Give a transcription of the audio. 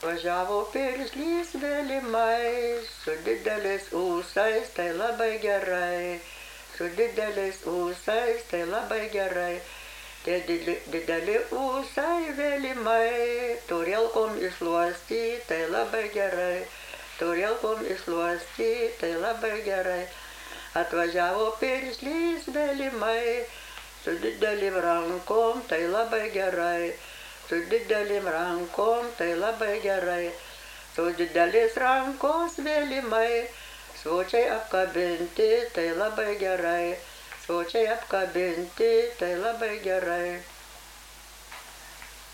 Važiavo pirklys vėlimai, su dideliais ūsais, tai labai gerai. Su dideliais ūsais, tai labai gerai. Tie dideli ūsai vėlimai, turėlkom išluosti, tai labai gerai. Turėlkom išluosti, tai labai gerai. Atvažiavo pirklys vėlimai, su didelim rankom, tai labai gerai. Su didelim rankom, tai labai gerai. Su didelis rankos vėlimai, svočiai apkabinti, tai labai gerai. Svočiai apkabinti, tai labai gerai.